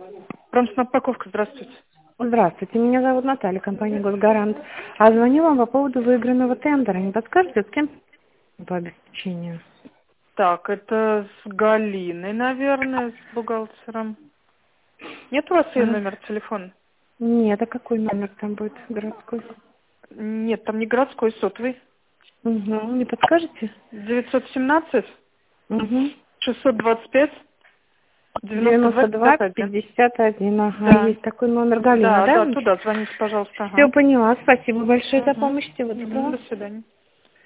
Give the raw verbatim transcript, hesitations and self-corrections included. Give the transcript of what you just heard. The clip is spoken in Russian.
Промснаб-упаковка, здравствуйте. Здравствуйте, меня зовут Наталья, компания «Госгарант». А звоню вам по поводу выигранного тендера. Не подскажете, с кем по обеспечению? Так, это с Галиной, наверное, с бухгалтером. Нет у вас ее Ага. номер телефона? Нет, а какой номер там будет городской? Нет, там не городской, сотовый. Угу. Не подскажете? девятьсот семнадцать Угу. шестьсот двадцать пять девяносто два девяносто два пятьдесят один. пятьдесят один. Ага, Да. есть такой номер. Галина, Да, да, да? туда звоните, пожалуйста. Все Ага. поняла. Спасибо большое за Угу. помощь. Всего Угу. доброго. До свидания.